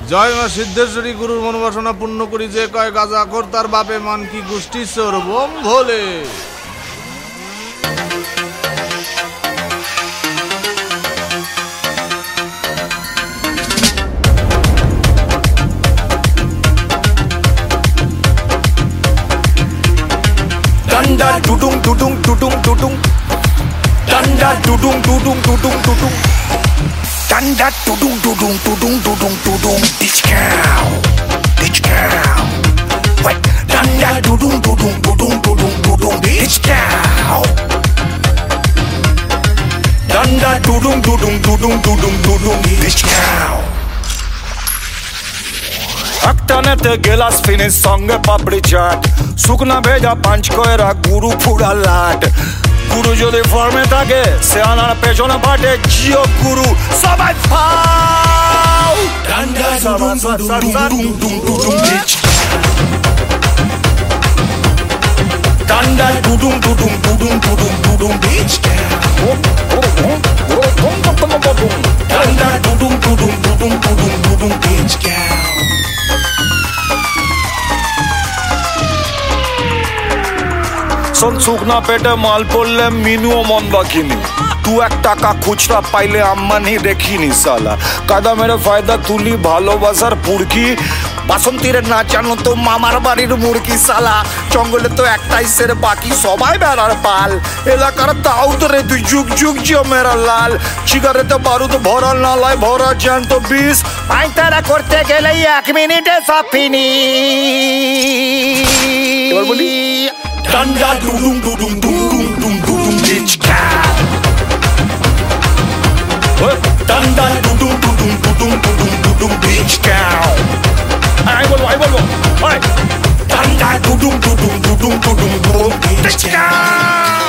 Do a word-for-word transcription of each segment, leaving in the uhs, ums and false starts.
জয় মা সিদ্ধেশ্বরী গুরুর মনোবাসনা পূর্ণ করি, যে কয় গাজা খোর তার বাপে মান কি গোষ্ঠী চোর Bom Bhole. Danda dudung dudung dudung dudung. Danda dudung dudung dudung dudung. Danda dudung dudung dudung dudung dudung. Ditch cow, ditch cow. Wait, danda dudung dudung dudung dudung dudung. Ditch cow. Danda dudung dudung dudung dudung dudung. Ditch cow. একটানেতে গেলাস finish সঙ্গে পাপড়ি চাট, শুকনা ভেজা পাঁচ কয়রা গুরু ফুড়া লাট। গুরু যদি ফর্মে থাকে সে আনার পেছনে পাটে জিও গুরু সবাই ফাও। ডান্ডা দুডুম দুডুম দুডুম দুডুম ডিচ। ডান্ডা দুডুম দুডুম দুডুম দুডুম দুডুম ডিচ। ডান্ডা দুডুম দুডুম দুডুম দুডুম দুডুম ডিচ। শুকনা পেটে মাল পড়লে মিনুও মন বাকিনি, দু এক টাকা খুচরা পাইলে আম্মানি দেখিনি সালা। কাদা মেরে ফায়দা তুলি ভালোবাসার পুরকি, বাসন্তীর নাচানো তো মামার বাড়ির মুরগি সালা। জঙ্গলে তো একটাই সের বাকি সবাই বেড়ার পাল, এলাকার তাও তো রে তুই যুগ যুগ জিও মেরা লাল। সিগারেতে বারুদ ভরা নালায় ভরা জ্যান্ত বিষ, আই তারা করতে গেলে এক মিনিটে সব ফিনিশ। এবার বলি Danda dudung dudung dudung dudung dudung ditch cow. Danda dudung dudung dudung dudung dudung ditch cow. Ay bolo ay bolo. Ay. Danda dudung dudung dudung dudung dudung ditch cow.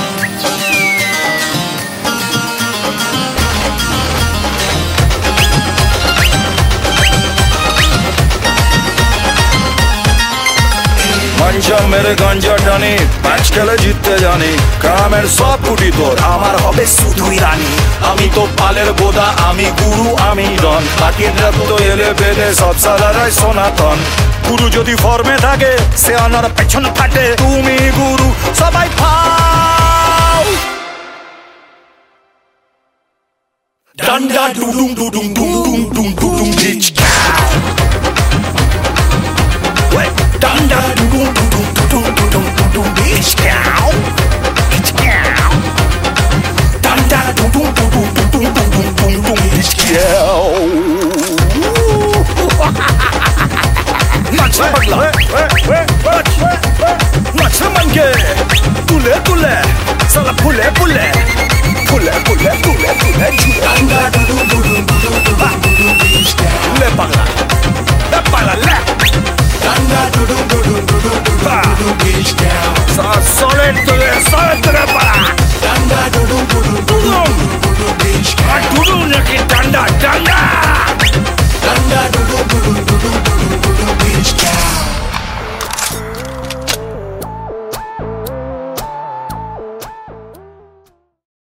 গাঞ্জা মেরে গাঞ্জা টানি, ম্যাচ খেলে জিততে জানি। গ্রামের সব কুটি তোর আমার হবে শুধুই রানী। আমি তো পালের বোদা, আমি গুরু আমি ডন। বাকির রক্ত এলে বেলে সব সালারাই সনাতন। গুরু যদি ফর্মে থাকে সে আনার পেছন ফাটে, তুমি গুরু সবাই ফাও। ডান্ডা ডুডুং ডুডুং ডুডুং ডুডুং ডুডুং ditch cow. Danda dudung dudung dudung dudung dudung ditch cow. Ditch cow. Danda dudung dudung dudung dudung dudung ditch cow. Nacha pagla, nacha mange, tule tule, sala pule pule, pule pule pule pule. Danda dudung dudung dudung dudung dudung ditch cow. Le pagla, le pagla le. Danda dudung dudung dudung dudung dudung ditch cow. Sa solid tule solid tule para. Danda dudung dudung dudung dudung ditch cow. Dudung naki danda danda.